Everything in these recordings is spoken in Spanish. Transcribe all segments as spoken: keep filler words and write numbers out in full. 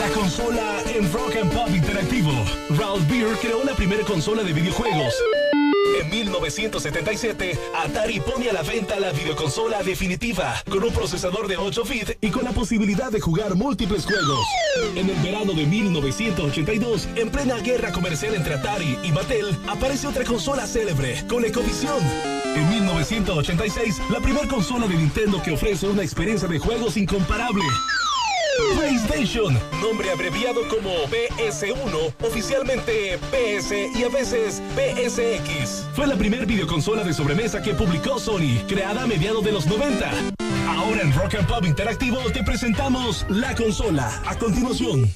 consola en Rock and Pop Interactivo. Ralph Beer creó la primera consola de videojuegos. En mil novecientos setenta y siete, Atari pone a la venta la videoconsola definitiva, con un procesador de ocho bits y con la posibilidad de jugar múltiples juegos. En el verano de mil novecientos ochenta y dos, en plena guerra comercial entre Atari y Mattel, aparece otra consola célebre, ColecoVision. En mil novecientos ochenta y seis, la primera consola de Nintendo que ofrece una experiencia de juegos incomparable. PlayStation, nombre abreviado como P S uno, oficialmente P S y a veces P S X. Fue la primera videoconsola de sobremesa que publicó Sony, creada a mediados de los noventa. Ahora en Rock and Pop Interactivo te presentamos la consola. A continuación.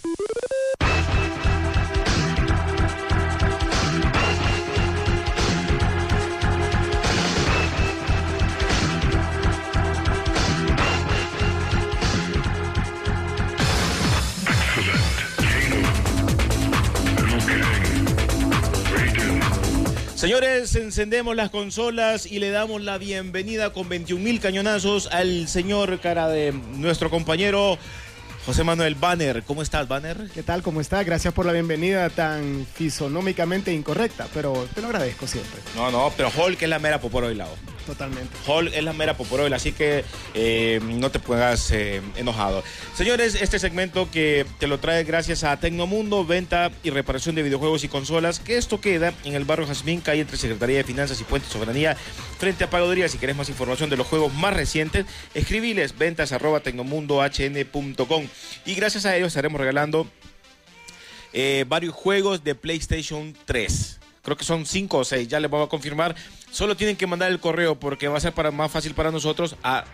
Señores, encendemos las consolas y le damos la bienvenida con veintiún mil cañonazos al señor cara de nuestro compañero José Manuel Banner. ¿Cómo estás, Banner? ¿Qué tal? ¿Cómo estás? Gracias por la bienvenida tan fisonómicamente incorrecta, pero te lo agradezco siempre. No, no, pero Hulk es la mera poporoilao. Totalmente. Hulk es la mera poporoil, así que eh, no te pongas eh, enojado. Señores, este segmento que te lo trae gracias a Tecnomundo, venta y reparación de videojuegos y consolas, que esto queda en el barrio Jazmín, calle entre Secretaría de Finanzas y Puente Soberanía, frente a Pagaduría. Si querés más información de los juegos más recientes, escribiles ventas arroba tecnomundo h n punto com. Y gracias a ellos estaremos regalando eh, varios juegos de PlayStation tres. Creo que son cinco o seis, ya les voy a confirmar. Solo tienen que mandar el correo porque va a ser para, más fácil para nosotros a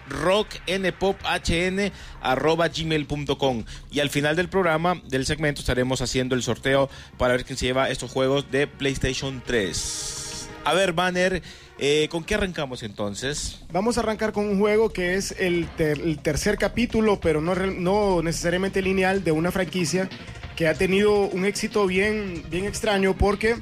rocknpophn arroba gmail punto com. Y al final del programa, del segmento, estaremos haciendo el sorteo para ver quién se lleva estos juegos de PlayStation tres. A ver, Banner, eh, ¿con qué arrancamos entonces? Vamos a arrancar con un juego que es el, ter el tercer capítulo, pero no, no necesariamente lineal, de una franquicia que ha tenido un éxito bien, bien extraño porque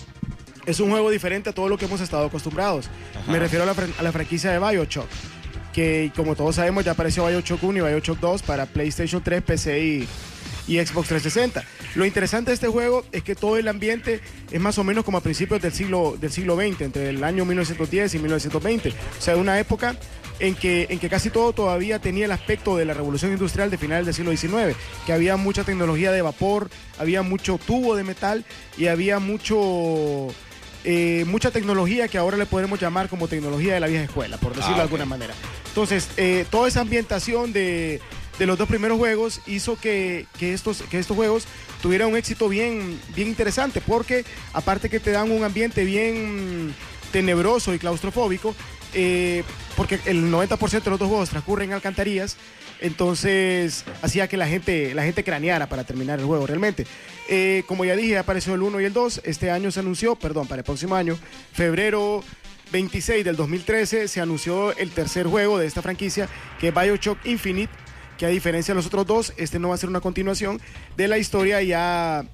es un juego diferente a todo lo que hemos estado acostumbrados. Ajá. Me refiero a la, a la franquicia de BioShock, que como todos sabemos ya apareció BioShock uno y BioShock dos para PlayStation tres, P C y, y Xbox trescientos sesenta. Lo interesante de este juego es que todo el ambiente es más o menos como a principios del siglo, del siglo veinte, entre el año mil novecientos diez y mil novecientos veinte. O sea, una época en que, en que casi todo todavía tenía el aspecto de la revolución industrial de finales del siglo diecinueve, que había mucha tecnología de vapor, había mucho tubo de metal y había mucho... Eh, mucha tecnología que ahora le podemos llamar como tecnología de la vieja escuela, por decirlo ah, okay. de alguna manera. Entonces, eh, toda esa ambientación de, de los dos primeros juegos hizo que, que, estos, que estos juegos tuvieran un éxito bien, bien interesante, porque aparte que te dan un ambiente bien tenebroso y claustrofóbico, eh, porque el noventa por ciento de los dos juegos transcurren en alcantarillas, entonces hacía que la gente, la gente craneara para terminar el juego realmente. Eh, como ya dije, apareció el uno y el dos. Este año se anunció, perdón, para el próximo año, febrero veintiséis del dos mil trece, se anunció el tercer juego de esta franquicia, que es BioShock Infinite, que a diferencia de los otros dos, este no va a ser una continuación de la historia ya,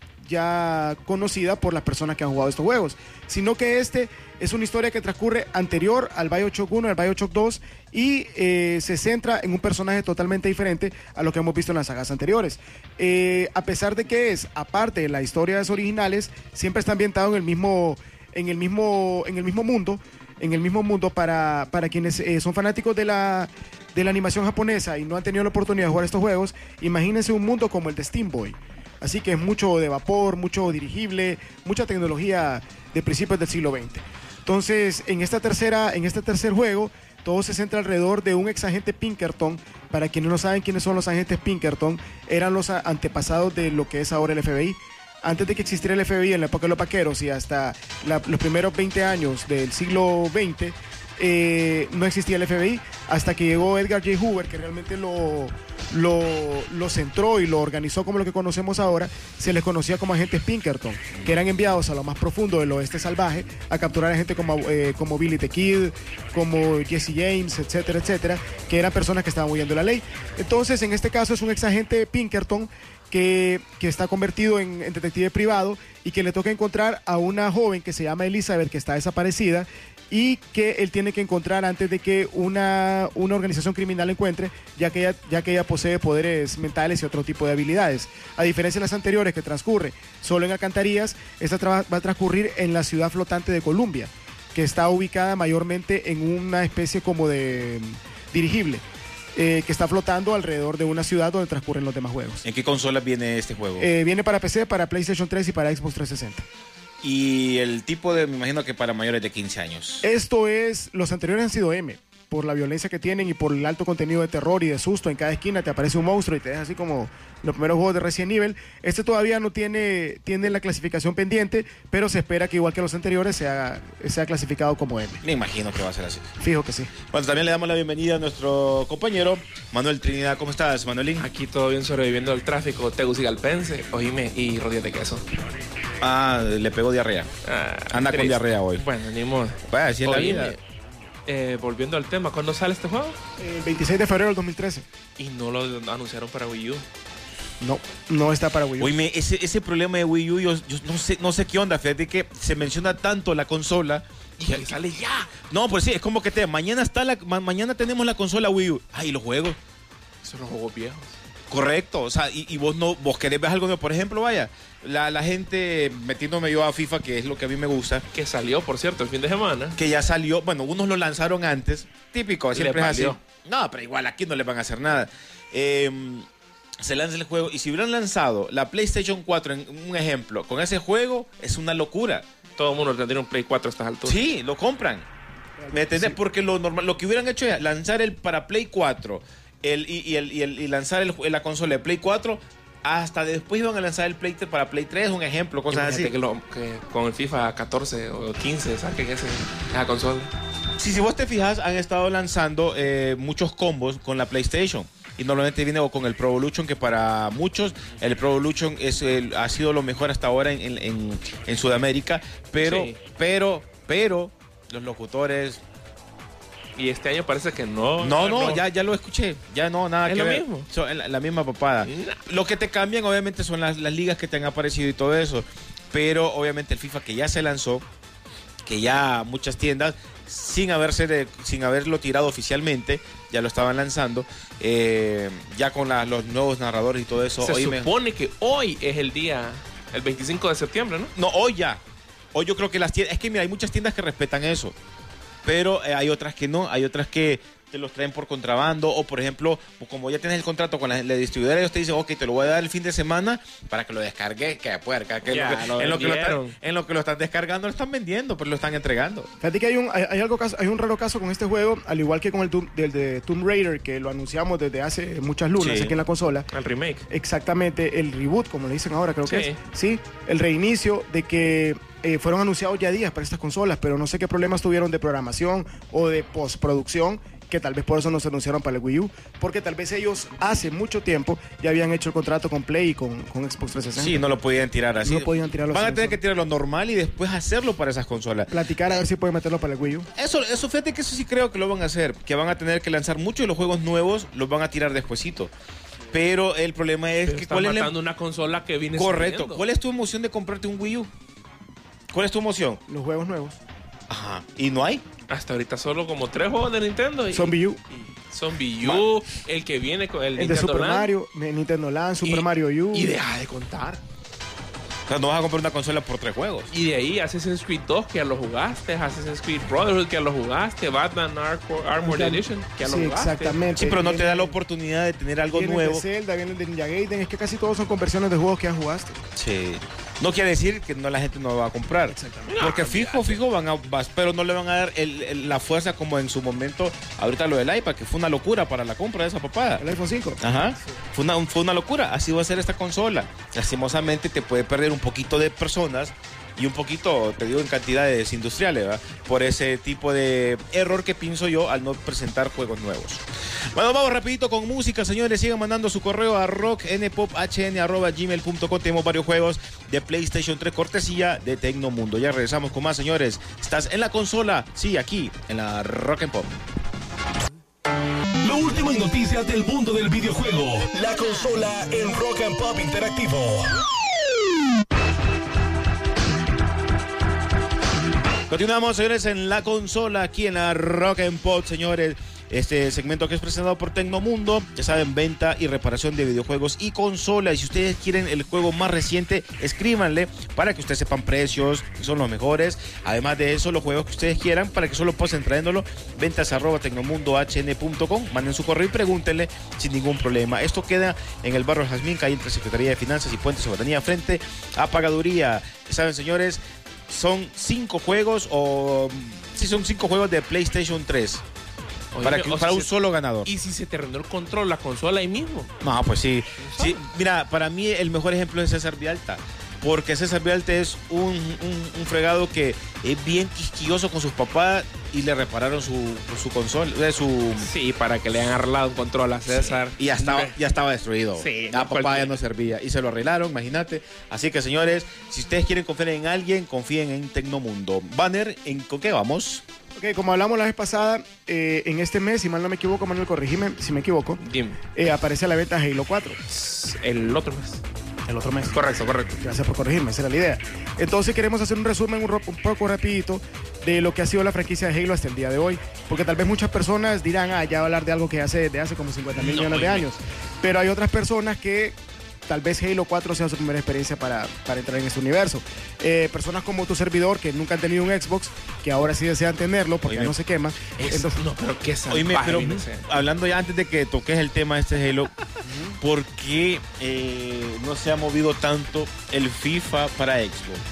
ya conocida por las personas que han jugado estos juegos, sino que este es una historia que transcurre anterior al BioShock uno, al BioShock dos, y eh, se centra en un personaje totalmente diferente a lo que hemos visto en las sagas anteriores. Eh, a pesar de que es, aparte de las historias originales, siempre está ambientado en el mismo, en el mismo, en el mismo mundo, en el mismo mundo para, para quienes eh, son fanáticos de la, de la animación japonesa y no han tenido la oportunidad de jugar estos juegos. Imagínense un mundo como el de Steam Boy. Así que es mucho de vapor, mucho dirigible, mucha tecnología de principios del siglo veinte. Entonces, en esta tercera, en este tercer juego, todo se centra alrededor de un ex agente Pinkerton. Para quienes no saben quiénes son los agentes Pinkerton, eran los antepasados de lo que es ahora el F B I. Antes de que existiera el F B I en la época de los vaqueros y hasta la, los primeros veinte años del siglo veinte, eh, no existía el F B I, hasta que llegó Edgar J. Hoover, que realmente lo, lo, lo centró y lo organizó como lo que conocemos ahora. Se les conocía como agentes Pinkerton, que eran enviados a lo más profundo del oeste salvaje a capturar a gente como, eh, como Billy the Kid, como Jesse James, etcétera, etcétera, que eran personas que estaban huyendo de la ley. Entonces, en este caso es un ex agente Pinkerton que, que está convertido en, en detective privado y que le toca encontrar a una joven que se llama Elizabeth, que está desaparecida, y que él tiene que encontrar antes de que una, una organización criminal lo encuentre, ya que, ella, ya que ella posee poderes mentales y otro tipo de habilidades. A diferencia de las anteriores, que transcurre solo en alcantarillas, esta va a transcurrir en la ciudad flotante de Columbia, que está ubicada mayormente en una especie como de dirigible, eh, que está flotando alrededor de una ciudad donde transcurren los demás juegos. ¿En qué consolas viene este juego? Eh, viene para P C, para PlayStation tres y para Xbox trescientos sesenta. Y el tipo de, me imagino que para mayores de quince años. Esto es, los anteriores han sido M, por la violencia que tienen y por el alto contenido de terror y de susto. En cada esquina te aparece un monstruo y te deja así como los primeros juegos de Resident Evil. Este todavía no tiene, tiene la clasificación pendiente, pero se espera que igual que los anteriores sea, sea clasificado como M. Me imagino que va a ser así. Fijo que sí. Bueno, también le damos la bienvenida a nuestro compañero Manuel Trinidad. ¿Cómo estás, Manuelín? Aquí todo bien, sobreviviendo al tráfico tegucigalpense, oíme, y rodillas de queso. Ah, le pegó diarrea. Ah, Anda triste. con diarrea hoy. Bueno, ni modo. Vaya, así es la Oíme, vida. eh, volviendo al tema, ¿cuándo sale este juego? El veintiséis de febrero del dos mil trece. Y no lo anunciaron para Wii U. No, no está para Wii U. Oíme, ese, ese problema de Wii U, yo, yo no, sé, no sé qué onda. Fíjate que se menciona tanto la consola. Y que sale ya. No, pues sí, es como que te, mañana está la, ma, mañana tenemos la consola Wii U. Ay, los juegos. Esos son los juegos viejos. Correcto, o sea, y, y vos no, vos querés ver algo nuevo. Por ejemplo, vaya, la, la gente metiéndome yo a FIFA, que es lo que a mí me gusta, Que salió, por cierto, el fin de semana. que ya salió, bueno, unos lo lanzaron antes, típico, siempre es así. valió. No, pero igual aquí no le van a hacer nada. Eh, se lanza el juego, y si hubieran lanzado la PlayStation cuatro, en un ejemplo, con ese juego, es una locura. Todo el mundo tendría un Play cuatro a estas alturas. Sí, lo compran. ¿Me entendés? Sí. Porque lo normal, lo que hubieran hecho es lanzar el para Play cuatro el, y, y, el, y, el, y lanzar el, la consola de Play cuatro, hasta después iban a lanzar el Play tres para Play tres, un ejemplo, cosas Imagínate así. Que, lo, que con el FIFA catorce o quince saquen ese, esa consola. Sí, si vos te fijas, han estado lanzando eh, muchos combos con la PlayStation. Y normalmente viene con el Pro Evolution, que para muchos el Pro Evolution es el, ha sido lo mejor hasta ahora en, en, en Sudamérica. Pero, Sí. pero, pero, los locutores... Y este año parece que no. No, no, ya, ya lo escuché. Ya no, nada ¿Es que lo ver. mismo? Son la, la misma papada. Nah. Lo que te cambian, obviamente, son las, las ligas que te han aparecido y todo eso. Pero, obviamente, el FIFA que ya se lanzó, que ya muchas tiendas, sin haberse de- sin haberlo tirado oficialmente, ya lo estaban lanzando, eh, ya con la- los nuevos narradores y todo eso. Se Oíme- supone que hoy es el día, el veinticinco de septiembre, ¿no? No, hoy ya. Hoy yo creo que las tiendas... Es que mira, hay muchas tiendas que respetan eso. Pero eh, hay otras que no. Hay otras que te los traen por contrabando. O, por ejemplo, como ya tienes el contrato con la, la distribuidora, ellos te dicen, ok, te lo voy a dar el fin de semana para que lo descargues. Que puerca. Que Ya, en, lo lo que, en, lo que lo vendieron. están, en lo que lo están descargando, lo están vendiendo, pero lo están entregando. Fíjate que hay un, hay, hay algo, caso- hay un raro caso con este juego, al igual que con el, Tomb- del de Tomb Raider, que lo anunciamos desde hace muchas lunas Sí. aquí en la consola. El remake. Exactamente, el reboot, como le dicen ahora, creo que Sí. es. Sí, el reinicio de que eh, fueron anunciados ya días para estas consolas, pero no sé qué problemas tuvieron de programación o de postproducción, que tal vez por eso no se anunciaron para el Wii U, porque tal vez ellos hace mucho tiempo ya habían hecho el contrato con Play y con, con Xbox trescientos sesenta. Sí, no lo podían tirar así. No podían tirarlo Van a así, tener no. que tirarlo normal y después hacerlo para esas consolas. Platicar a ver si pueden meterlo para el Wii U. Eso, eso, fíjate que eso sí creo que lo van a hacer, que van a tener que lanzar muchos de los juegos nuevos, los van a tirar despuesito. Pero el problema es Pero que están ¿cuál es la- matando una consola que viene Correcto. saliendo. ¿Cuál es tu emoción de comprarte un Wii U? ¿Cuál es tu emoción? Los juegos nuevos. Ajá. ¿Y no hay? Hasta ahorita solo como tres juegos de Nintendo. Y, Son Wii U. y son Wii U, el que viene con el, El de Nintendo Super Land, Mario, Nintendo Land, Super y- Mario U. Y deja de contar. O sea, no vas a comprar una consola por tres juegos. Y de ahí Assassin's Creed dos, que ya lo jugaste, Assassin's Creed Brotherhood, que ya lo jugaste, Batman Arco- Armored Edition, que ya lo Sí, jugaste. exactamente. Sí, pero no te da la Vienen- oportunidad de tener algo vienen nuevo. de Zelda, vienen de Ninja Gaiden, es que casi todos son conversiones de juegos que ya jugaste. Sí. No quiere decir que no la gente no va a comprar. Exactamente. Porque No, fijo, olvídate. fijo van a, vas- pero no le van a dar el- el- la fuerza como en su momento, ahorita lo del iPad, que fue una locura para la compra de esa papada. El iPhone cinco. Ajá. Fue una, fue una locura. Así va a ser esta consola. Lastimosamente te puede perder un poquito de personas y un poquito, te digo, en cantidades industriales, ¿verdad? Por ese tipo de error que pienso yo al no presentar juegos nuevos. Bueno, vamos rapidito con música, señores. Sigan mandando su correo a rocknpophn arroba gmail punto com. Tenemos varios juegos de PlayStation tres, cortesía de Tecnomundo. Ya regresamos con más, señores. Estás en la consola, sí, aquí, en la Rock and Pop. Lo último en noticias del mundo del videojuego. La consola en Rock and Pop Interactivo. Continuamos, señores, en la consola, aquí en la Rock and Pop, señores. Este segmento que es presentado por Tecnomundo, ya saben, venta y reparación de videojuegos y consolas. Y si ustedes quieren el juego más reciente, escríbanle para que ustedes sepan precios, que son los mejores. Además de eso, los juegos que ustedes quieran, para que solo pasen trayéndolo. Ventas arroba tecnomundo h n punto com. Manden su correo y pregúntenle sin ningún problema. Esto queda en el barrio Jazmín, calle entre Secretaría de Finanzas y Puente Soberanía, frente a Pagaduría. Ya saben, señores, son cinco juegos o... Sí, son cinco juegos de PlayStation tres. Oye, para, que, para si un se, solo ganador. ¿Y si se te rendió el control, la consola ahí mismo? No, pues sí. sí. Mira, para mí el mejor ejemplo es César Vialta. Porque César Vialta es un, un, un fregado que es bien quisquilloso con sus papás y le repararon su, su consola. Su... Sí, para que le hayan arreglado un control a César. Sí. Y ya estaba, ya estaba destruido. Sí, ya no papá cualquier... ya no servía. Y se lo arreglaron, imagínate. Así que, señores, si ustedes quieren confiar en alguien, confíen en Tecnomundo. Banner, ¿en con qué vamos? Ok, como hablamos la vez pasada, eh, en este mes, si mal no me equivoco, Manuel, corregime si me equivoco, Dime. Eh, aparece a la venta Halo cuatro. El otro mes. El otro mes. Correcto, correcto. Gracias por corregirme, esa era la idea. Entonces queremos hacer un resumen un, un poco rapidito de lo que ha sido la franquicia de Halo hasta el día de hoy. Porque tal vez muchas personas dirán, ah, ya va a hablar de algo que hace de hace como cincuenta mil no, millones de años. Pero hay otras personas que tal vez Halo cuatro sea su primera experiencia para, para entrar en este universo. Eh, personas como tu servidor que nunca han tenido un Xbox, que ahora sí desean tenerlo porque Oíme, ya no se quema. Es, Entonces, no, pero qué salvaje. Oíme, pero hablando ya antes de que toques el tema de este Halo, ¿por qué eh, no se ha movido tanto el FIFA para Xbox?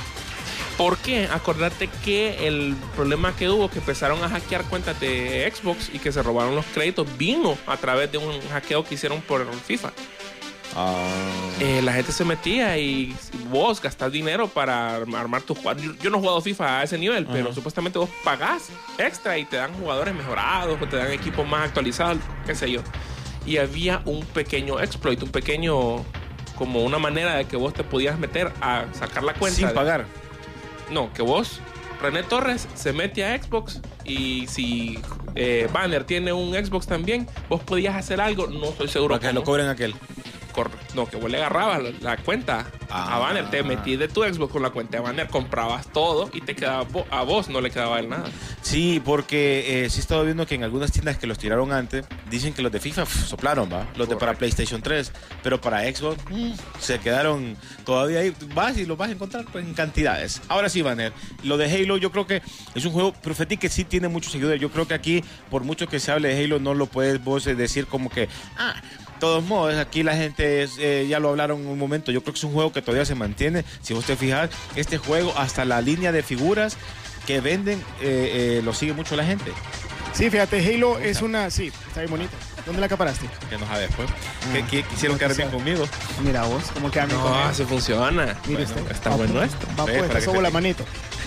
¿Por qué? Acordate que el problema que hubo, que empezaron a hackear cuentas de Xbox y que se robaron los créditos, vino a través de un hackeo que hicieron por FIFA. Ah. Eh, la gente se metía y vos gastás dinero para armar tus jugadores. Yo, yo no he jugado FIFA a ese nivel, uh-huh. pero supuestamente vos pagás extra y te dan jugadores mejorados o te dan equipos más actualizados, qué sé yo. Y había un pequeño exploit, un pequeño, como una manera de que vos te podías meter a sacar la cuenta. Sin de, pagar. No, que vos, René Torres, se mete a Xbox y si eh, Banner tiene un Xbox también, vos podías hacer algo, no estoy seguro. Para que lo cobren aquel. No, que vos le agarrabas la, la cuenta ah. a Banner, te metí de tu Xbox con la cuenta de Banner, comprabas todo y te quedaba vo- a vos no le quedaba él nada. Sí, porque eh, sí he estado viendo que en algunas tiendas que los tiraron antes dicen que los de FIFA pff, soplaron, va, los Correcto. de para PlayStation tres, pero para Xbox mmm, se quedaron todavía ahí. Vas y los vas a encontrar pues, en cantidades. Ahora sí, Banner, lo de Halo yo creo que es un juego profético que sí tiene muchos seguidores. Yo creo que aquí, por mucho que se hable de Halo, no lo puedes vos decir como que ah, todos modos, aquí la gente es, eh, ya lo hablaron en un momento. Yo creo que es un juego que todavía se mantiene. Si vos te fijas, este juego, hasta la línea de figuras que venden, eh, eh, lo sigue mucho la gente. Sí, fíjate, Halo es una... Sí, está bien bonita. ¿Dónde la acaparaste? Que no sabes, pues. Ah, que, que quisieron quedar bien conmigo. Mira vos, ¿cómo quedan bien no, conmigo? No, así funciona. Mira bueno, este. Está va, bueno esto. Va, pues, te sobo la manito.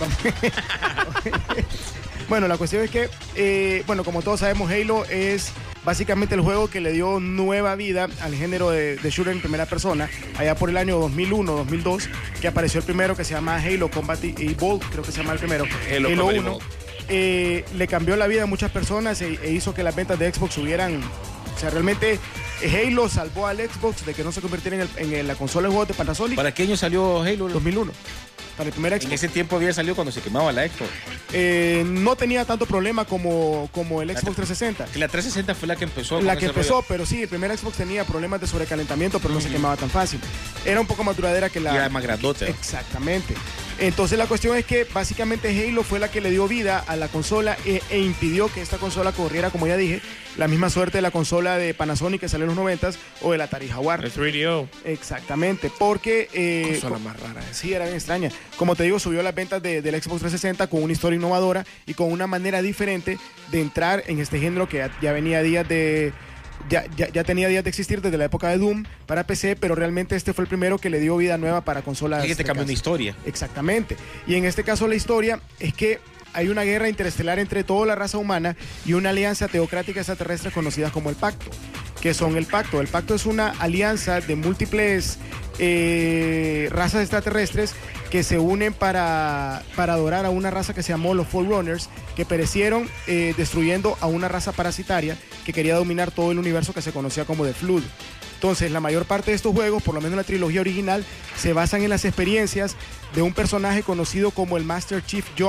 Bueno, la cuestión es que, eh, bueno, como todos sabemos, Halo es básicamente el juego que le dio nueva vida al género de, de shooter en primera persona, allá por el año dos mil uno, dos mil dos, que apareció el primero que se llama Halo Combat Evolved, creo que se llama el primero. Halo, Halo uno. Eh, le cambió la vida a muchas personas e, e hizo que las ventas de Xbox subieran. O sea, realmente Halo salvó al Xbox de que no se convirtiera en, el, en la consola de juegos de Panasonic. ¿Para qué año salió Halo? dos mil uno. Para el primer Xbox. En ese tiempo había salido cuando se quemaba la Xbox. Eh, no tenía tanto problema como, como el Xbox trescientos sesenta. Que la trescientos sesenta fue la que empezó. La que empezó, rollo. Pero sí, el primer Xbox tenía problemas de sobrecalentamiento, pero uh-huh. no se quemaba tan fácil. Era un poco más duradera que la... Y era más grandote. Exactamente. Entonces la cuestión es que básicamente Halo fue la que le dio vida a la consola e, e impidió que esta consola corriera, como ya dije, la misma suerte de la consola de Panasonic que salió en los noventas o del Atari Jaguar. El tres D O. Exactamente, porque... Eh, consola más rara. Esa. Sí, era bien extraña. Como te digo, subió las ventas de, del Xbox trescientos sesenta con una historia innovadora y con una manera diferente de entrar en este género que ya, ya venía días de... Ya, ya, ya tenía días de existir desde la época de Doom para P C, pero realmente este fue el primero que le dio vida nueva para consolas. Y que te cambió una historia. Exactamente. Y en este caso la historia es que hay una guerra interestelar entre toda la raza humana y una alianza teocrática extraterrestre conocida como el Pacto. ¿Qué son el Pacto? El Pacto es una alianza de múltiples eh, razas extraterrestres que se unen para, para adorar a una raza que se llamó los Forerunners, que perecieron eh, destruyendo a una raza parasitaria que quería dominar todo el universo que se conocía como The Flood. Entonces, la mayor parte de estos juegos, por lo menos la trilogía original, se basan en las experiencias de un personaje conocido como el Master Chief John,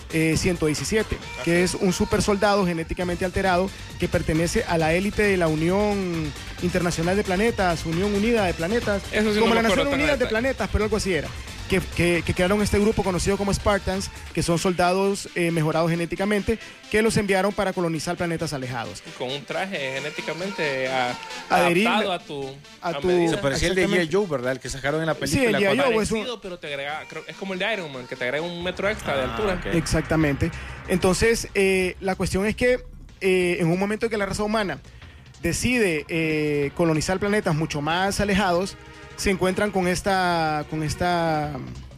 eh, ciento diecisiete, que es un super soldado genéticamente alterado que pertenece a la élite de la Unión Internacional de Planetas, Unión Unida de Planetas, Eso sí, como no la me acuerdo Nación tan Unida a de detalle. Planetas, pero algo así era. Que, que, que crearon este grupo conocido como Spartans, que son soldados eh, mejorados genéticamente, que los enviaron para colonizar planetas alejados. Con un traje genéticamente a, Adherible adaptado a tu, a tu- medida. Se parecía el de G I. Exactamente. Joe, ¿verdad? El que sacaron en la Sí, película. el G I. cuando- Joe es un- Parecido, pero te agrega, creo- es como el de Iron Man, que te agrega un metro extra de altura. ok. Exactamente. Entonces, eh, la cuestión es que eh, en un momento en que la raza humana decide eh, colonizar planetas mucho más alejados, se encuentran con esta, con esta,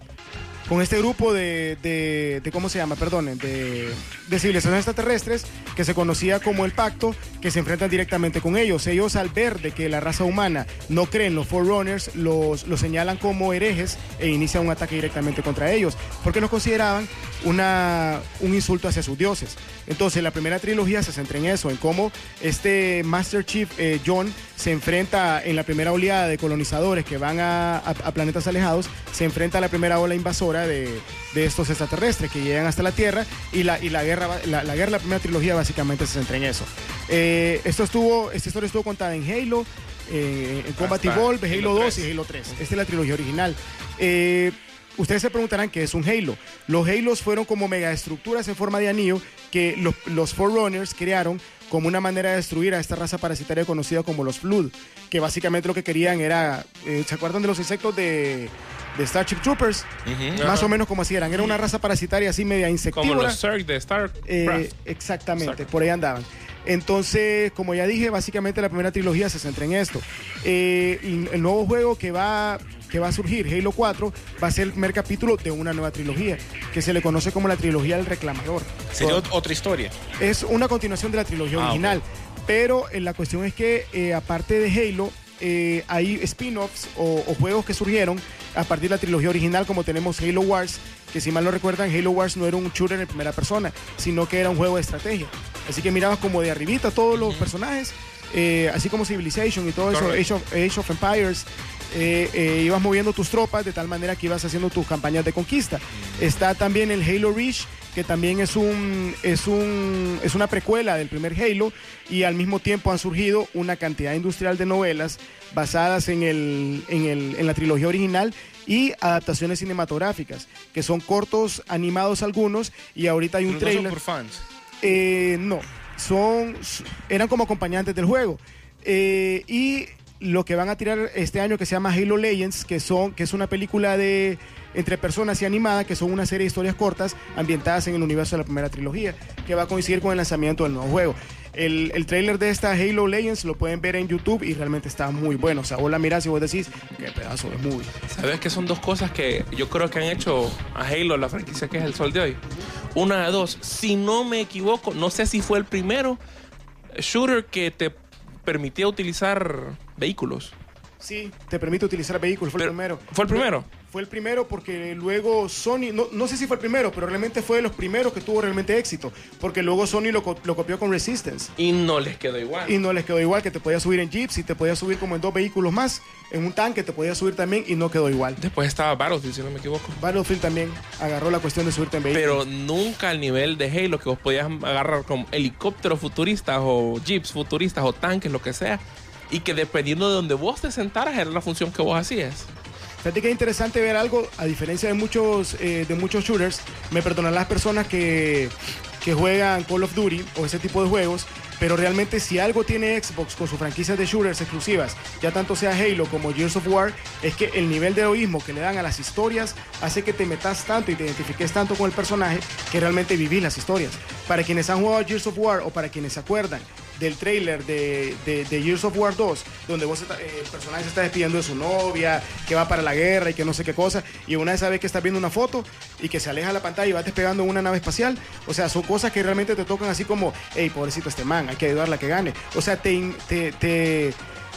con este grupo de, de, de ¿cómo se llama? Perdonen, de, de civilizaciones extraterrestres que se conocía como el Pacto, que se enfrentan directamente con ellos. Ellos, al ver de que la raza humana no cree en los Forerunners, los, los señalan como herejes e inician un ataque directamente contra ellos, porque los consideraban una, un insulto hacia sus dioses. Entonces, la primera trilogía se centra en eso, en cómo este Master Chief eh, John se enfrenta en la primera oleada de colonizadores que van a, a- a planetas alejados, se enfrenta a la primera ola invasora de, de estos extraterrestres que llegan hasta la Tierra, y la, y la guerra, va- la, la guerra, la primera trilogía básicamente se centra en eso. Eh, esto estuvo, esta historia estuvo contada en Halo, eh, en Combat Hasta Evolved, Halo Halo dos tres. y Halo tres. Esta es la trilogía original. Eh, Ustedes se preguntarán qué es un Halo. Los Halos fueron como megaestructuras en forma de anillo que los, los Forerunners crearon como una manera de destruir a esta raza parasitaria conocida como los Flood, que básicamente lo que querían era, eh, ¿se acuerdan de los insectos de, de Starship Troopers? Ujú. Más Ajá. o menos como así eran. Era una raza parasitaria así media Como insectívora. los Zerg de StarCraft. Eh, exactamente, Exacto. por ahí andaban. Entonces, como ya dije, básicamente la primera trilogía se centra en esto. Eh, el, el nuevo juego que va, que va a surgir, Halo cuatro, va a ser el primer capítulo de una nueva trilogía, que se le conoce como la trilogía del reclamador. Sería ot- otra historia. Es una continuación de la trilogía Ah, original, pero eh, la cuestión es que eh, aparte de Halo, eh, hay spin-offs o, o juegos que surgieron a partir de la trilogía original, como tenemos Halo Wars, que si mal no recuerdan, Halo Wars no era un shooter en primera persona, sino que era un juego de estrategia. Así que mirabas como de arribita todos los personajes, eh, así como Civilization y todo eso, Correcto. Age of, Age of Empires. Eh, eh, ibas moviendo tus tropas de tal manera que ibas haciendo tus campañas de conquista. Está también el Halo Reach, que también es un es un es una precuela del primer Halo, y al mismo tiempo han surgido una cantidad industrial de novelas basadas en el en el en la trilogía original y adaptaciones cinematográficas, que son cortos animados algunos, y ahorita hay un Pero no son trailer. por fans. Eh, no, son eran como acompañantes del juego. Eh, y lo que van a tirar este año, que se llama Halo Legends, que son que es una película de entre personas y animada, que son una serie de historias cortas ambientadas en el universo de la primera trilogía, que va a coincidir con el lanzamiento del nuevo juego. El, el trailer de esta Halo Legends lo pueden ver en YouTube y realmente está muy bueno. O sea, vos la mirás y vos decís, qué pedazo de movie. ¿Sabes que son dos cosas que yo creo que han hecho a Halo, la franquicia que es el sol de hoy? Una de dos, si no me equivoco, no sé si fue el primero shooter que te permitía utilizar vehículos. Sí, te permite utilizar vehículos, fue Pero- el primero. ¿Fue el primero? Fue el primero porque luego Sony, no, no sé si fue el primero, pero realmente fue de los primeros que tuvo realmente éxito, porque luego Sony lo, co- lo copió con Resistance. Y no les quedó igual. Y no les quedó igual, que te podías subir en jeeps y te podías subir como en dos vehículos más, en un tanque te podías subir también y no quedó igual. Después estaba Battlefield, si no me equivoco. Battlefield también agarró la cuestión de subirte en vehículos. Pero nunca al nivel de Halo, que vos podías agarrar como helicópteros futuristas o jeeps futuristas o tanques, lo que sea, y que dependiendo de donde vos te sentaras era la función que vos hacías. Fíjate que es interesante ver algo, a diferencia de muchos, eh, de muchos shooters, me perdonan las personas que, que juegan Call of Duty o ese tipo de juegos, pero realmente si algo tiene Xbox con sus franquicias de shooters exclusivas, ya tanto sea Halo como Gears of War, es que el nivel de heroísmo que le dan a las historias hace que te metas tanto y te identifiques tanto con el personaje que realmente vivís las historias. Para quienes han jugado Gears of War o para quienes se acuerdan del trailer de, de, de Gears of War dos, donde vos está- eh, el personaje se está despidiendo de su novia, que va para la guerra y que no sé qué cosa, y una vez sabes que estás viendo una foto y que se aleja la pantalla y va despegando en una nave espacial. O sea, son cosas que realmente te tocan así como, hey, pobrecito este man, hay que ayudarla a que gane. O sea, te, in- te, te,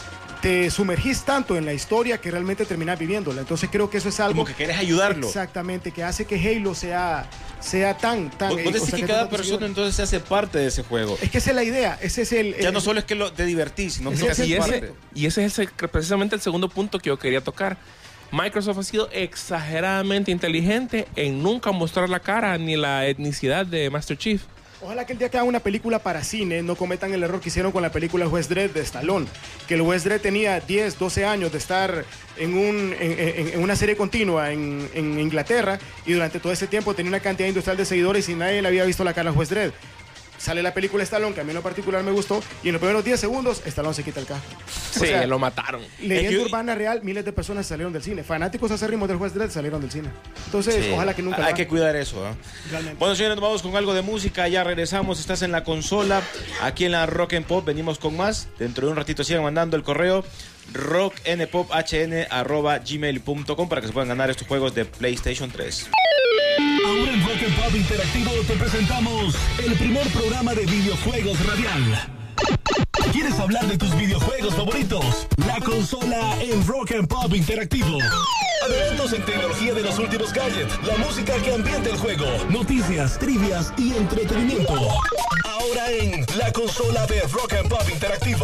te sumergís tanto en la historia que realmente terminás viviéndola. Entonces creo que eso es algo Como que quieres ayudarlo. exactamente que hace que Halo sea, sea tan, tan... Vos, eh, vos o decís sea, que tenga cada tantos persona seguidores. entonces se hace parte de ese juego. Es que esa es la idea, ese es el... Ya el- no solo es que lo, te divertís, sino que Ese te es haces Y el ese, parte. y ese es el- precisamente el segundo punto que yo quería tocar. Microsoft ha sido exageradamente inteligente en nunca mostrar la cara ni la etnicidad de Master Chief. Ojalá que el día que hagan una película para cine no cometan el error que hicieron con la película El Juez Dredd de Stallone, que el Juez Dredd tenía diez, doce años de estar en, un, en, en, en una serie continua en, en Inglaterra, y durante todo ese tiempo tenía una cantidad industrial de seguidores y nadie le había visto la cara al Juez Dredd. Sale la película Stallone, que a mí en lo particular me gustó, y en los primeros diez segundos Stallone se quita el casco. Sí, o sea, lo mataron. Leyenda es que... urbana real, miles de personas salieron del cine. Fanáticos acérrimos del Juez Dredd salieron del cine. Entonces, sí, ojalá que nunca... Hay que cuidar eso, ¿eh? Bueno, señores, nos vamos con algo de música. Ya regresamos. Estás en la consola, aquí en la Rock and Pop. Venimos con más. Dentro de un ratito sigan mandando el correo rocknpophn arroba gmail punto com para que se puedan ganar estos juegos de PlayStation tres. Ahora en Rock and Pop Interactivo te presentamos el primer programa de videojuegos radial. ¿Quieres hablar de tus videojuegos favoritos? La consola en Rock and Pop Interactivo. Adelantos en tecnología de los últimos gadgets, la música que ambienta el juego, noticias, trivias y entretenimiento. Ahora en la consola de Rock and Pop Interactivo.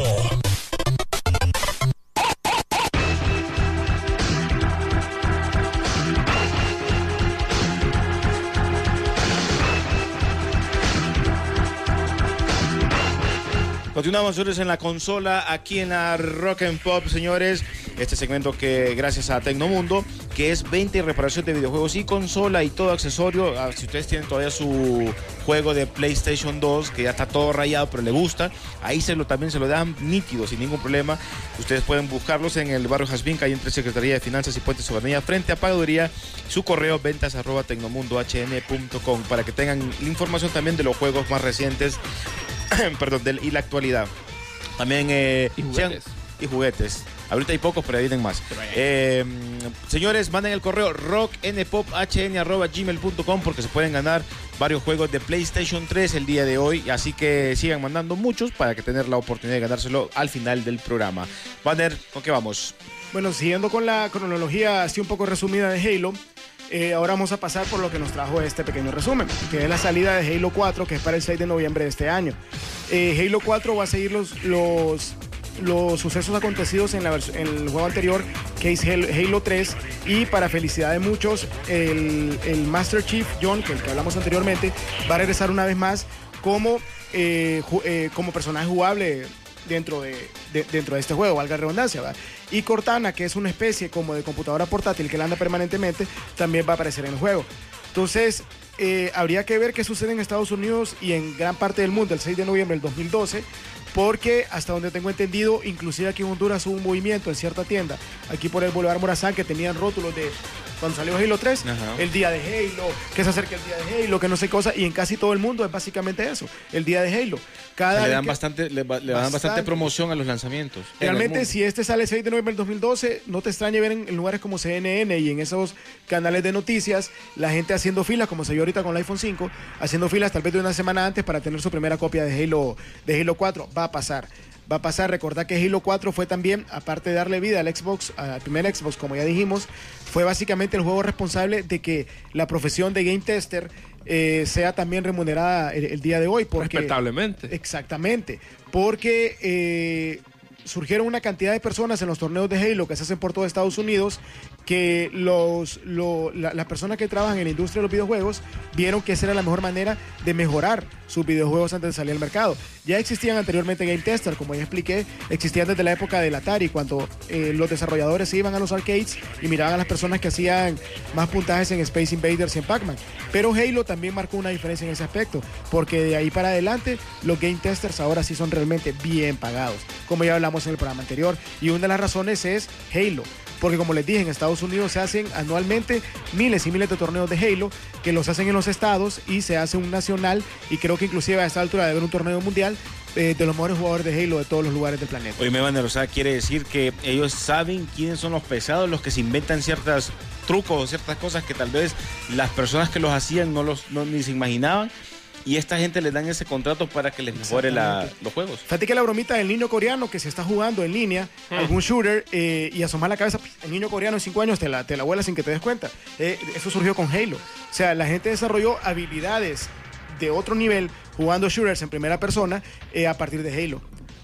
Continuamos, señores, en la consola, aquí en la Rock and Pop, señores. Este segmento que gracias a Tecnomundo, que es venta y reparación de videojuegos y consola y todo accesorio. Si ustedes tienen todavía su juego de PlayStation dos, que ya está todo rayado, pero le gusta, ahí se lo, también se lo dan nítido, sin ningún problema. Ustedes pueden buscarlos en el barrio Jazmín, calle entre Secretaría de Finanzas y Puentes Soberanía, frente a Pagaduría. Su correo, ventas arroba tecnomundohn punto com, para que tengan información también de los juegos más recientes perdón, de, y la actualidad. También eh, y juguetes. Sean, y juguetes. Ahorita hay pocos, pero ahí vienen más. Eh, señores, manden el correo rocknpophn arroba gmail punto com porque se pueden ganar varios juegos de PlayStation tres el día de hoy. Así que sigan mandando muchos para que tener la oportunidad de ganárselo al final del programa. Banner, ¿con qué vamos? Bueno, siguiendo con la cronología así un poco resumida de Halo, Eh, ahora vamos a pasar por lo que nos trajo este pequeño resumen, que es la salida de Halo cuatro, que es para el seis de noviembre de este año. Eh, Halo cuatro va a seguir los, los, los sucesos acontecidos en, la en el juego anterior, que es Halo, Halo tres, y para felicidad de muchos, el, el Master Chief, John, que el que hablamos anteriormente, va a regresar una vez más como, eh, ju, eh, como personaje jugable dentro de, de, dentro de este juego, valga la redundancia, ¿verdad? Y Cortana, que es una especie como de computadora portátil que la anda permanentemente, también va a aparecer en el juego. Entonces, eh, habría que ver qué sucede en Estados Unidos y en gran parte del mundo el seis de noviembre del dos mil doce, porque hasta donde tengo entendido, inclusive aquí en Honduras hubo un movimiento en cierta tienda, aquí por el Boulevard Morazán, que tenían rótulos de cuando salió Halo tres, ajá, el día de Halo, que se acerca el día de Halo, que no sé cosa, y en casi todo el mundo es básicamente eso, el día de Halo. Cada le dan que, bastante, le, le bastante. dan bastante promoción a los lanzamientos. Realmente, si este sale el seis de noviembre del dos mil doce, no te extrañe ver en, en lugares como C N N y en esos canales de noticias, la gente haciendo filas, como se vio ahorita con el iPhone cinco, haciendo filas tal vez de una semana antes para tener su primera copia de Halo, de Halo cuatro. Va a pasar. Va a pasar. Recordad que Halo cuatro fue también, aparte de darle vida al Xbox, al primer Xbox, como ya dijimos, fue básicamente el juego responsable de que la profesión de Game Tester eh, sea también remunerada el, el día de hoy. Porque, respetablemente. Exactamente. Porque eh, surgieron una cantidad de personas en los torneos de Halo que se hacen por todo Estados Unidos, que los, lo, la, las personas que trabajan en la industria de los videojuegos vieron que esa era la mejor manera de mejorar sus videojuegos antes de salir al mercado. Ya existían anteriormente Game Tester, como ya expliqué, existían desde la época del Atari, cuando eh, los desarrolladores se iban a los arcades y miraban a las personas que hacían más puntajes en Space Invaders y en Pac-Man. Pero Halo también marcó una diferencia en ese aspecto, porque de ahí para adelante los Game Testers ahora sí son realmente bien pagados, como ya hablamos en el programa anterior, y una de las razones es Halo. Porque como les dije, en Estados Unidos se hacen anualmente miles y miles de torneos de Halo, que los hacen en los estados, y se hace un nacional, y creo que inclusive a esta altura debe haber un torneo mundial eh, de los mejores jugadores de Halo de todos los lugares del planeta. Oye, Banner, o sea, quiere decir que ellos saben quiénes son los pesados, los que se inventan ciertos trucos, ciertas cosas que tal vez las personas que los hacían no los no, ni se imaginaban. Y esta gente les dan ese contrato para que les mejore la, los juegos. Fíjate que la bromita del niño coreano que se está jugando en línea, mm. algún shooter, eh, y asomar la cabeza, el niño coreano en cinco años te la, te la vuela sin que te des cuenta. Eh, eso surgió con Halo. O sea, la gente desarrolló habilidades de otro nivel jugando shooters en primera persona eh, a partir de Halo.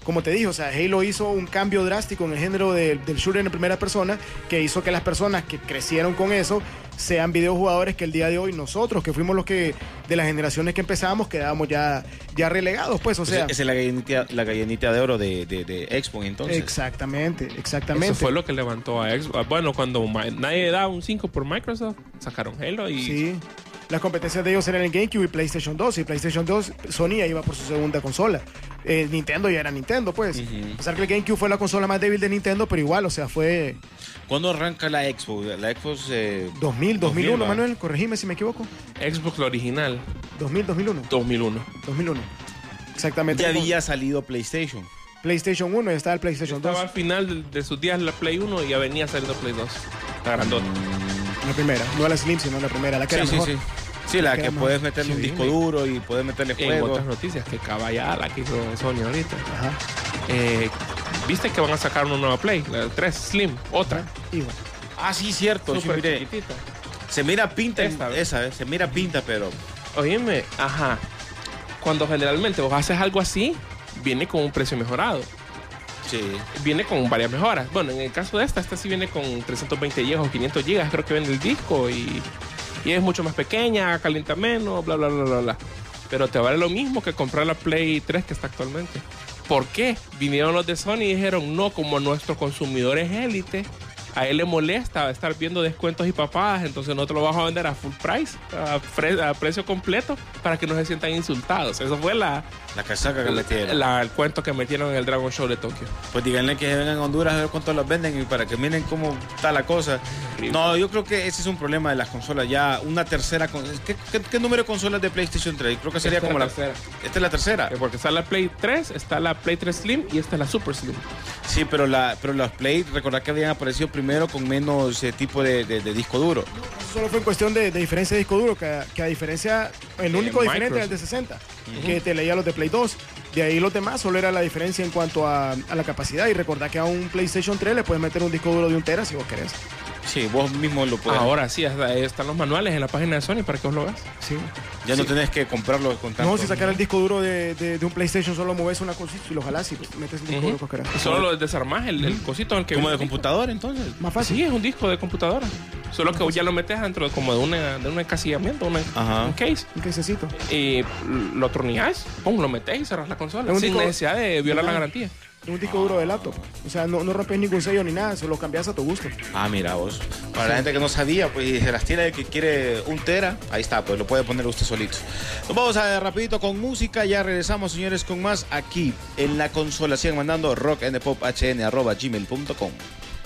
como te dije, o sea, Halo hizo un cambio drástico en el género de, del shooter en primera persona, que hizo que las personas que crecieron con eso sean videojugadores que el día de hoy nosotros, que fuimos los que de las generaciones que empezamos, quedábamos ya, ya relegados, pues, o sea. Esa es la gallinita, la gallinita de oro de, de, de Xbox, entonces. Exactamente, exactamente. Eso fue lo que levantó a Xbox. Bueno, cuando nadie daba un cinco por Microsoft, sacaron Halo y... Sí. Las competencias de ellos eran el GameCube y PlayStation dos. Y PlayStation dos, Sony ya iba por su segunda consola. Eh, Nintendo ya era Nintendo, pues. Uh-huh. A pesar que el GameCube fue la consola más débil de Nintendo, pero igual, o sea, fue... ¿Cuándo arranca la Xbox? La Xbox... Eh... dos mil, dos mil uno, Manuel, corregime si me equivoco. Xbox, la original. dos mil, dos mil uno. dos mil uno. dos mil uno. Exactamente. Ya había salido PlayStation. PlayStation uno, ya estaba el PlayStation Estaba dos. al final de, de sus días la Play uno y ya venía saliendo Play dos. La grandota. Mm. La primera, no la Slim, sino la primera, la que sí, era sí, mejor. Sí. Sí, la, la que, que puedes meterle sí, un disco duro y puedes meterle en juegos. En otras noticias, que caballada la que hizo Sony ahorita. Ajá. Eh, ¿Viste que van a sacar una nueva Play? La tres Slim, otra. Ajá. Igual. Ah, sí, cierto. Sí, mire, chiquitita. Se mira pinta esta, esa, ¿eh? Se mira pinta, pero... Oíme, ajá. Cuando generalmente vos haces algo así, viene con un precio mejorado. Sí. Viene con varias mejoras. Bueno, en el caso de esta, esta sí viene con trescientos veinte gigas o quinientos gigas, creo que vende el disco y... Y es mucho más pequeña, calienta menos, bla, bla, bla, bla, bla. Pero te vale lo mismo que comprar la Play tres que está actualmente. ¿Por qué? Vinieron los de Sony y dijeron, no, como nuestro consumidor es élite, a él le molesta estar viendo descuentos y papadas, entonces nosotros lo vamos a vender a full price, a, pre a precio completo, para que no se sientan insultados. Eso fue la... La casaca que metieron. La, el cuento que metieron en el Dragon Show de Tokio. Pues díganle que vengan a Honduras a ver cuánto los venden y para que miren cómo está la cosa. No, yo creo que ese es un problema de las consolas. Ya una tercera... ¿Qué, qué, qué número de consolas de PlayStation tres? Creo que sería esta como la tercera. Esta es la tercera. Porque está la Play tres, está la Play tres Slim y esta es la Super Slim. Sí, pero, la, pero las Play, recordad que habían aparecido primero con menos eh, tipo de, de, de disco duro. Eso solo fue en cuestión de, de diferencia de disco duro, que, que a diferencia, el único eh, diferente era el de sesenta, uh-huh. que te leía los de Play dos. De ahí los demás solo era la diferencia en cuanto a, a la capacidad. Y recordad que a un PlayStation tres le puedes meter un disco duro de un tera si vos querés. Sí, vos mismo lo puedes. Ahora sí, están los manuales en la página de Sony para que vos lo veas. Sí. Ya sí. no tenés que comprarlo con tanto. No, si sacar el disco duro de, de, de un PlayStation, solo mueves una cosita y lo jalás y metes el disco uh-huh. duro que querás. Y solo lo desarmás, el, el cosito en el que... ¿Como de computadora, entonces? Más fácil. Sí, es un disco de computadora. Solo que ya lo metes dentro de, como de, una, de un encasillamiento, una, un case. Un casecito. Y lo tornillas, pum, lo metes y cerras la consola. Sin disco, necesidad de violar la garantía. Un disco duro de laptop. O sea, no, no rompes ningún sello ni nada, solo cambias a tu gusto. Ah, mira vos. Para sí. la gente que no sabía, pues se las tiene que quiere un tera, ahí está, pues lo puede poner usted solito. Nos vamos a rapidito con música, ya regresamos, señores, con más aquí en la consola. Sigan mandando rockandpophn arroba gmail punto com.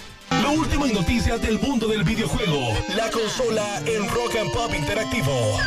Lo último en noticias del mundo del videojuego. La consola en Rock and Pop Interactivo.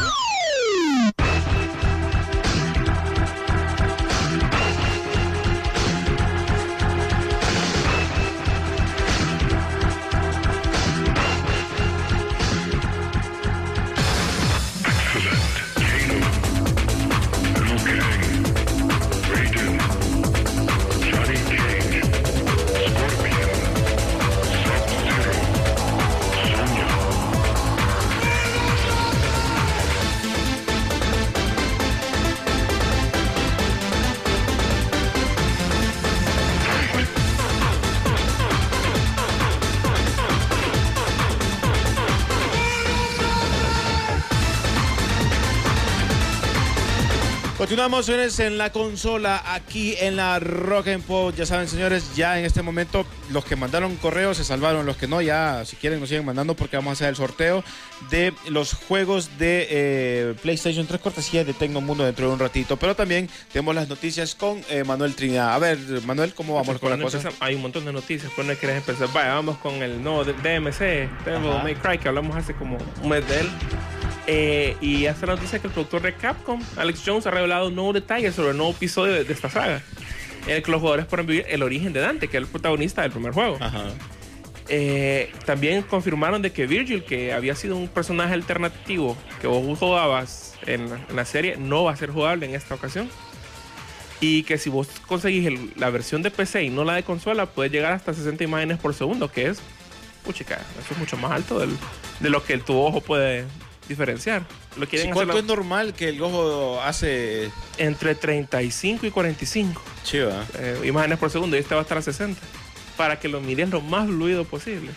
Continuamos, señores, en la consola, aquí en la Rock and Pop. Ya saben, señores, ya en este momento los que mandaron correos se salvaron, los que no, ya si quieren nos siguen mandando porque vamos a hacer el sorteo de los juegos de eh, PlayStation tres, cortesía de Tecnomundo dentro de un ratito. Pero también tenemos las noticias con eh, Manuel Trinidad. A ver, Manuel, ¿cómo vamos pues con la no cosa? Empezamos, hay un montón de noticias, ¿cuándo quieres empezar? Vaya, vamos con el nuevo D M C, Devil May Cry, que hablamos hace como un mes de él. Eh, y hace la noticia que el productor de Capcom, Alex Jones, ha revelado un nuevo detalle sobre el nuevo episodio de, de esta saga, en el que los jugadores podrán vivir el origen de Dante, que es el protagonista del primer juego. Ajá. Eh, también confirmaron de que Virgil, que había sido un personaje alternativo que vos jugabas en, en la serie, no va a ser jugable en esta ocasión. Y que si vos conseguís el, la versión de P C y no la de consola, puedes llegar hasta sesenta imágenes por segundo, que es, puchica, eso es mucho más alto del, de lo que tu ojo puede diferenciar. Lo quieren Sí, hacer ¿cuánto la- es normal que el ojo hace? entre treinta y cinco y cuarenta y cinco Chiva. eh, imágenes por segundo, y este va a estar a sesenta, para que lo mires lo más fluido posible.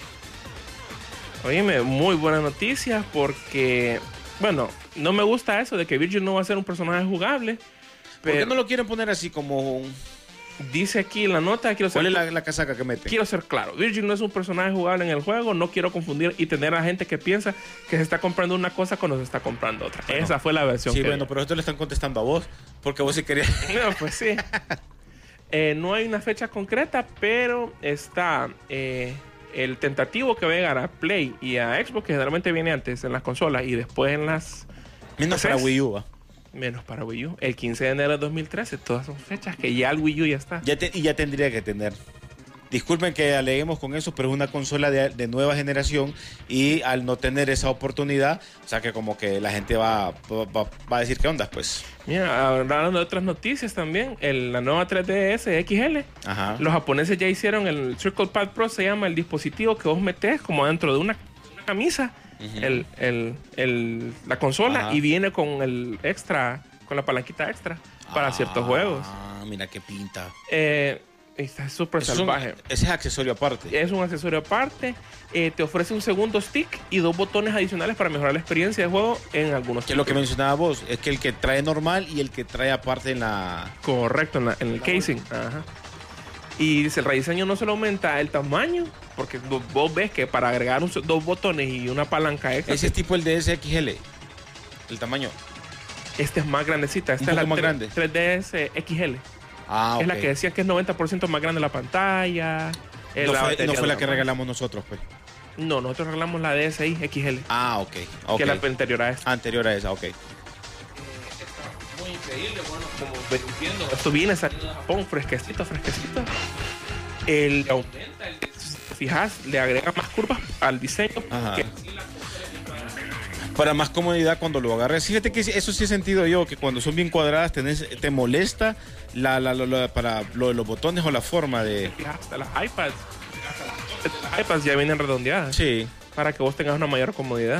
Oíme, muy buena noticia, porque, bueno, no me gusta eso de que Virgil no va a ser un personaje jugable, ¿Por qué pero no lo quieren poner así como un... dice aquí en la nota, quiero ser, ¿Cuál es la, la casaca que mete? quiero ser claro, Virgil no es un personaje jugable en el juego, no quiero confundir y tener a gente que piensa que se está comprando una cosa cuando se está comprando otra. Bueno, Esa fue la versión Sí, que bueno, vi. pero esto le están contestando a vos, porque vos sí querías... No, pues sí. Eh, no hay una fecha concreta, pero está eh, el tentativo que va a llegar a Play y a Xbox, que generalmente viene antes en las consolas y después en las... Menos para ¿Haces? Wii U, ¿va? Menos para Wii U. El quince de enero de dos mil trece. Todas son fechas que ya el Wii U ya está. Ya te- y ya tendría que tener. Disculpen que aleguemos con eso, pero es una consola de, de nueva generación y al no tener esa oportunidad, o sea que como que la gente va, va, va- va a decir qué onda, pues. Mira, hablando de otras noticias también, el- la nueva tres D S X L. Ajá. Los japoneses ya hicieron el Circle Pad Pro, se llama el dispositivo que vos metés como dentro de una, una camisa, Ujú. el, el- el- la consola, Ajá. y viene con el extra, con la palanquita extra para Ah, ciertos juegos. mira qué pinta. Eh, está súper Eso es un- salvaje. ese es accesorio aparte. Es un accesorio aparte. Eh, te ofrece un segundo stick y dos botones adicionales para mejorar la experiencia de juego en algunos Que es lo que títulos. mencionaba vos, es que el que trae normal y el que trae aparte en la... Correcto, en, la- en el casing. Ajá. Y dice, el rediseño no solo aumenta el tamaño, porque vo- vos ves que para agregar un- dos botones y una palanca extra, Ese es tipo el D S X L, el tamaño. este es más grandecita. Esta Un es la poco más tre- grande. tres D S X L. Ah, Es la ok. que decía que es noventa por ciento más grande la pantalla. eh, No la fue, batería no fue la dura que más. regalamos nosotros, pues. No, nosotros regalamos la D S I X L, Ah, ok. ok. que es la anterior a esta. Anterior a esa, ok. Muy increíble, bueno, como ven viendo, esto viene saliendo de Japón, fresquecito, fresquecito. El aumenta, el, si te fijas, le agrega más curvas al diseño. Ajá. Que, Para más comodidad cuando lo agarres. Fíjate que eso sí he sentido yo, que cuando son bien cuadradas tenés, te molesta la, la, la- la- para lo de los botones o la forma de... fijas, hasta las iPads, hasta las iPads ya vienen redondeadas Sí. para que vos tengas una mayor comodidad.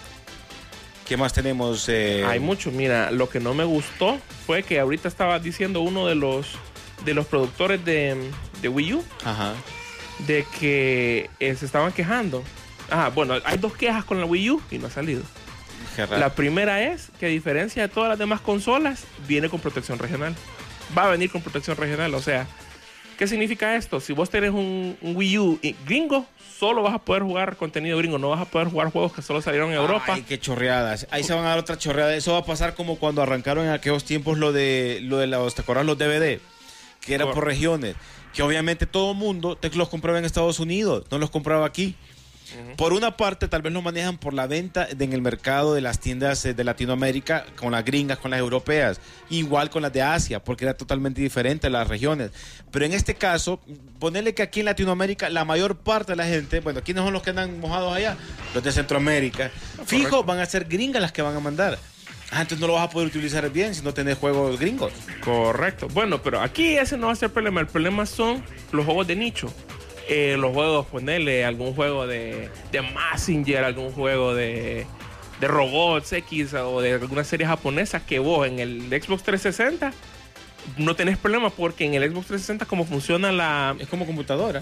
¿Qué más tenemos? Eh, Hay mucho. Mira, lo que no me gustó fue que ahorita estaba diciendo uno de los de los productores de, de Wii U Ajá. de que eh, se estaban quejando. Ah, bueno, hay dos quejas con la Wii U y no ha salido. Qué raro. La primera es que, a diferencia de todas las demás consolas, viene con protección regional. Va a venir con protección regional. O sea, ¿qué significa esto? Si vos tenés un, un Wii U y- gringo, solo vas a poder jugar contenido gringo. No vas a poder jugar juegos que solo salieron en Europa. Ay, qué chorreadas. Ahí se van a dar otra chorreada. Eso va a pasar como cuando arrancaron en aquellos tiempos lo de, lo de los, ¿te acuerdas? Los D V D, que era por regiones. Que obviamente todo el mundo te los compraba en Estados Unidos, no los compraba aquí. Por una parte, tal vez lo manejan por la venta de- en el mercado de las tiendas eh, de Latinoamérica con las gringas, con las europeas, igual con las de Asia, porque era totalmente diferente las regiones. Pero en este caso, ponerle que aquí en Latinoamérica la mayor parte de la gente, bueno, ¿quiénes son los que andan mojados allá? Los de Centroamérica. Fijo, correcto. van a ser gringas las que van a mandar. Ah, entonces no lo vas a poder utilizar bien si no tenés juegos gringos. Correcto. Bueno, pero aquí ese no va a ser el problema. El problema son los juegos de nicho. Eh, los juegos, ponerle algún juego de, de Mazinger, algún juego de, de robots X o de alguna serie japonesa que vos en el Xbox trescientos sesenta no tenés problema, porque en el Xbox trescientos sesenta como funciona la... Es como computadora.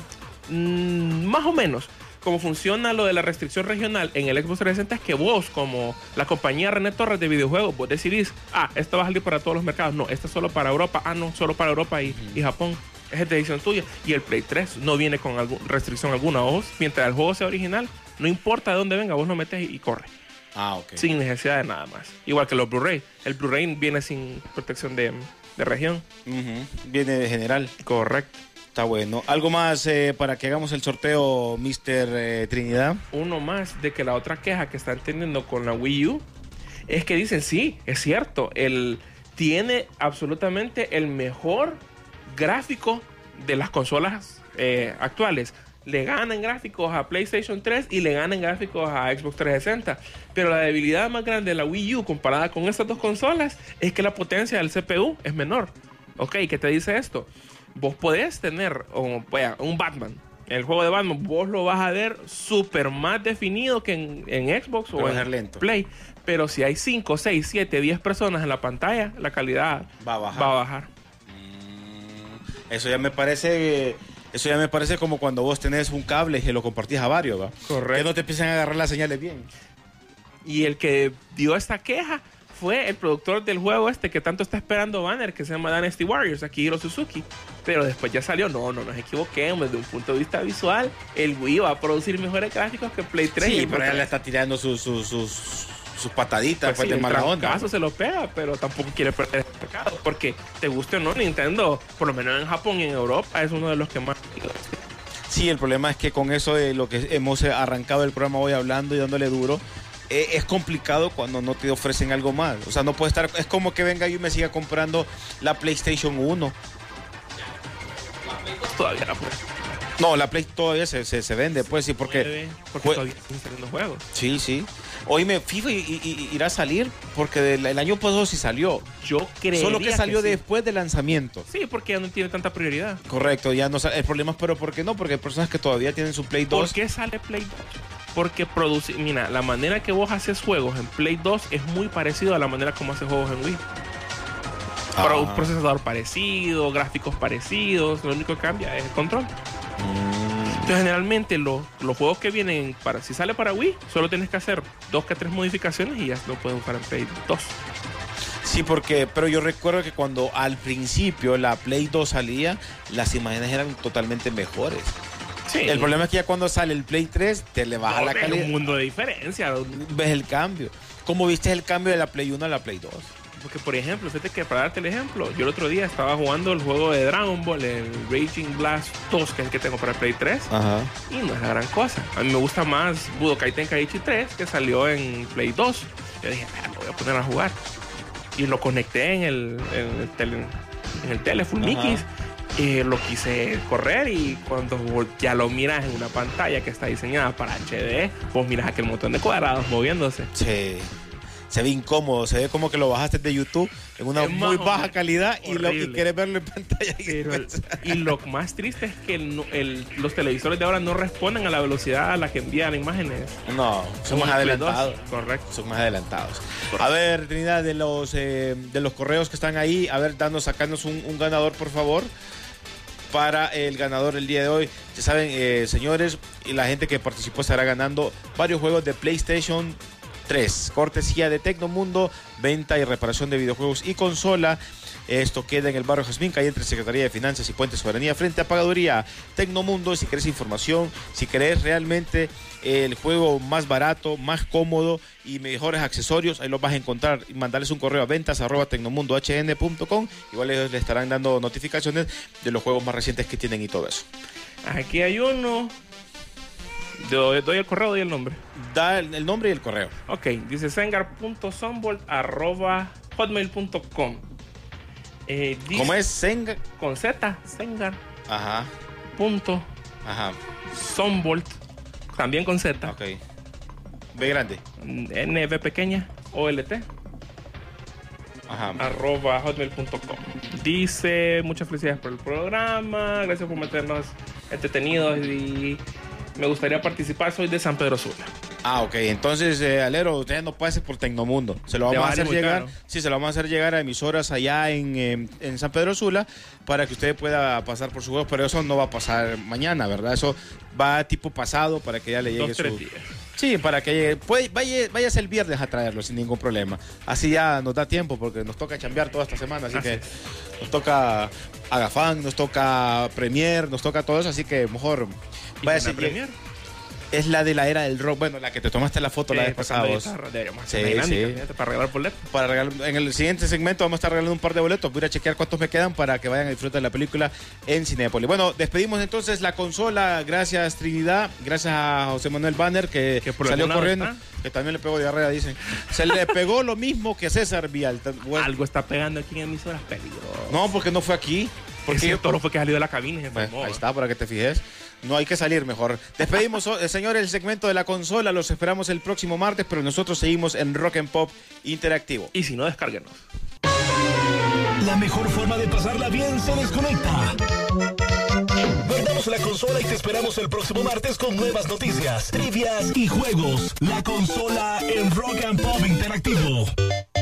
Mm, más o menos. Como funciona lo de la restricción regional en el Xbox trescientos sesenta es que vos, como la compañía René Torres de videojuegos, vos decidís, ah, esto va a salir para todos los mercados. No, esto es solo para Europa. Ah, no, solo para Europa y, y Japón. Es decisión tuya. Y el Play tres no viene con algún, restricción alguna. Vos, mientras el juego sea original, no importa de dónde venga, vos lo metes y, y corre. Ah, ok. Sin necesidad de nada más. Igual que los Blu-ray. El Blu-ray viene sin protección de, de región. Ujú. Viene de general. Correcto. Está bueno. ¿Algo más eh, para que hagamos el sorteo, mister eh, Trinidad? Uno más de que la otra queja que están teniendo con la Wii U es que dicen, sí, es cierto, él tiene absolutamente el mejor gráfico de las consolas eh, actuales. Le ganan gráficos a PlayStation tres y le ganan gráficos a Xbox trescientos sesenta. Pero la debilidad más grande de la Wii U comparada con estas dos consolas es que la potencia del C P U es menor. Ok, ¿qué te dice esto? Vos podés tener un, vaya, un Batman El juego de Batman, vos lo vas a ver súper más definido que en, en Xbox Pero o en lento. Play. Pero si hay cinco, seis, siete, diez personas en la pantalla, la calidad va a bajar. Va a bajar. Mm, eso ya me parece... Eso ya me parece como cuando vos tenés un cable y lo compartís a varios, ¿va? Correcto. Que no te empiezan a agarrar las señales bien. Y el que dio esta queja fue el productor del juego este que tanto está esperando Banner, que se llama Dynasty Warriors, Akihiro Suzuki. Pero después ya salió, no, no nos equivoquemos, desde un punto de vista visual, el Wii va a producir mejores gráficos que Play tres. Sí, y pero él le está tirando sus, sus, sus, sus pataditas pues pues, sí, de el mala onda. trancazo se lo pega, pero tampoco quiere perder el mercado. Porque te guste o no, Nintendo, por lo menos en Japón y en Europa, es uno de los que más... Sí, el problema es que con eso de lo que hemos arrancado el programa hoy hablando y dándole duro, eh, es complicado cuando no te ofrecen algo más. O sea, no puede estar... Es como que venga yo y me siga comprando la PlayStation uno. Todavía la puede. No, la Play todavía se, se, se vende, pues sí, porque... Porque pues, todavía están saliendo juegos. Sí, sí. Oíme, FIFA y, y, y, irá a salir porque del, el año pasado sí salió. Yo creo. Solo que salió que sí. después del lanzamiento. Sí, porque ya no tiene tanta prioridad. Correcto, ya no sale. El problema es, pero ¿por qué no? Porque hay personas que todavía tienen su Play dos. ¿Por qué sale Play dos? Porque produce... Mira, la manera que vos haces juegos en Play dos es muy parecido a la manera como haces juegos en Wii. Ah. Un procesador parecido, gráficos parecidos, lo único que cambia es el control. Mm. Entonces, generalmente lo, los juegos que vienen para, si sale para Wii, solo tienes que hacer dos que tres modificaciones y ya lo puedes usar en Play dos. Sí, porque, pero yo recuerdo que cuando al principio la Play dos salía, las imágenes eran totalmente mejores. Sí. El problema es que ya cuando sale el Play tres, te le baja no, la calidad. Es un mundo de diferencia. Ves el cambio. ¿Cómo viste el cambio de la Play uno a la Play dos? Porque, por ejemplo, fíjate que para darte el ejemplo, yo el otro día estaba jugando el juego de Dragon Ball, el Raging Blast dos, que es el que tengo para el Play tres. Ajá. Y no es la gran cosa. A mí me gusta más Budokai Tenkaichi tres, que salió en Play dos. Yo dije, ah, lo voy a poner a jugar. Y lo conecté en el, en el, tele, en el tele Full Mikis. Eh, lo quise correr y cuando ya lo miras en una pantalla que está diseñada para H D, vos miras aquel montón de cuadrados moviéndose. Sí. Se ve incómodo, se ve como que lo bajaste de YouTube en una es muy baja calidad y, lo, y quieres verlo en pantalla. El, y lo más triste es que el, el, los televisores de ahora no responden a la velocidad a la que envían imágenes. No, son más adelantados. Correcto. Son más adelantados. Correcto. A ver, Trinidad, de los, eh, de los correos que están ahí, a ver, danos, sacarnos un, un ganador, por favor. Para el ganador el día de hoy. Ya saben, eh, señores, y la gente que participó estará ganando varios juegos de PlayStation tres, cortesía de Tecnomundo, venta y reparación de videojuegos y consola. Esto queda en el barrio Jazmín, calle entre Secretaría de Finanzas y Puente Soberanía, frente a Pagaduría Tecnomundo. Si querés información, si querés realmente el juego más barato, más cómodo y mejores accesorios, ahí los vas a encontrar. Y mandarles un correo a ventas arroba tecnomundo h n punto com. Igual ellos le estarán dando notificaciones de los juegos más recientes que tienen y todo eso. Aquí hay uno. Doy, doy el correo, doy el nombre. Da el, el nombre y el correo. Ok, dice sengar punto sonbolt arroba hotmail punto com. Eh, ¿Cómo es? Sengar. Con Z, Sengar. Ajá. Punto. Ajá. Sonbolt. También con Z. Ok. B grande. N, B pequeña. O L T. Ajá. Arroba hotmail punto com. Dice, muchas felicidades por el programa. Gracias por mantenernos entretenidos y me gustaría participar. Soy de San Pedro Sula. Ah, ok. Entonces, eh, Alero, usted no pase por Tecnomundo. Se lo vamos a hacer llegar. Caro. Sí, se lo vamos a hacer llegar a emisoras allá en, eh, en San Pedro Sula para que usted pueda pasar por su juego. Pero eso no va a pasar mañana, ¿verdad? Eso va tipo pasado para que ya le llegue Dos, su... tres días. Sí, para que llegue. Puede, vaya, váyase el viernes a traerlo sin ningún problema. Así ya nos da tiempo porque nos toca chambear toda esta semana. Así, así que es. Nos toca Agafán, nos toca Premier, nos toca todo eso. Así que mejor váyase. Premier? Es la de la era del rock. Bueno, la que te tomaste la foto sí, la vez pasada. Sí, sí. Para regalar boletos. Para regalar, en el siguiente segmento vamos a estar regalando un par de boletos. Voy a chequear cuántos me quedan para que vayan a disfrutar de la película en Cinépolis. Bueno, despedimos entonces la consola. Gracias, Trinidad. Gracias a José Manuel Banner, que salió corriendo. Está? Que también le pegó diarrea, dicen. Se le pegó lo mismo que César Vial. Bueno, algo está pegando aquí en emisoras peligrosas. No, porque no fue aquí. Porque cierto, no fue que salió de la cabina. Y se bueno, ahí está, para que te fijes. No hay que salir mejor. Despedimos, señores, el segmento de la consola. Los esperamos el próximo martes, pero nosotros seguimos en Rock and Pop Interactivo. Y si no, descárguenos. La mejor forma de pasarla bien se desconecta. Perdemos reparamos la consola y te esperamos el próximo martes con nuevas noticias, trivias y juegos. La consola en Rock and Pop Interactivo.